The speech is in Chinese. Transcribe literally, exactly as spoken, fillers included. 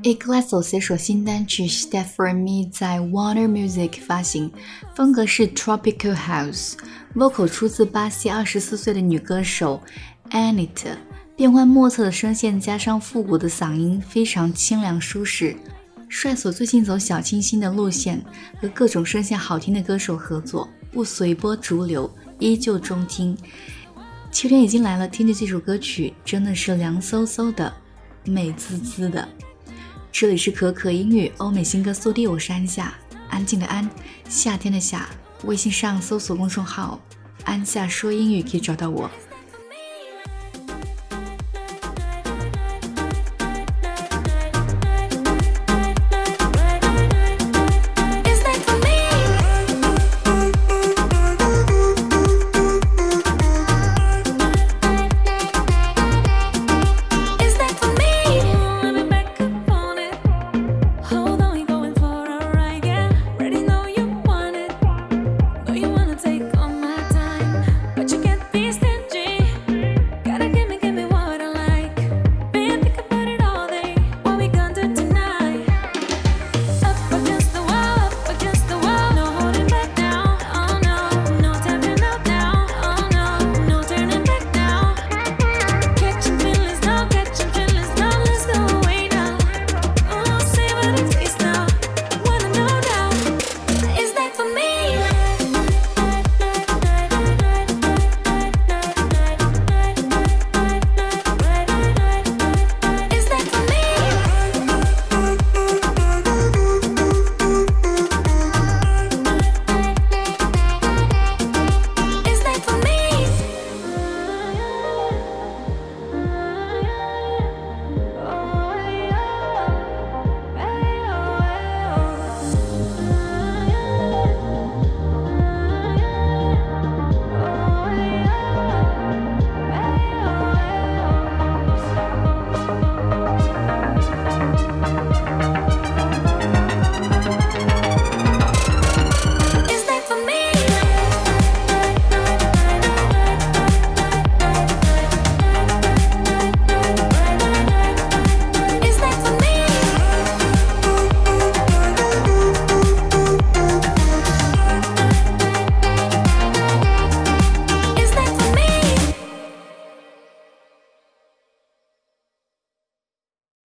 Eclaso 携手新单曲 Step For Me 在 Warner Music 发行，风格是 Tropical House， vocal 出自巴西二十四岁的女歌手 Anitta， 变幻莫测的声线加上复古的嗓音，非常清凉舒适。帅所最近走小清新的路线，和各种声线好听的歌手合作，不随波逐流，依旧中听。秋天已经来了，听着这首歌曲真的是凉飕飕的，美滋滋的。这里是可可英语欧美新歌速递，我是安夏，安静的安，夏天的夏。微信上搜索公众号安夏说英语可以找到我。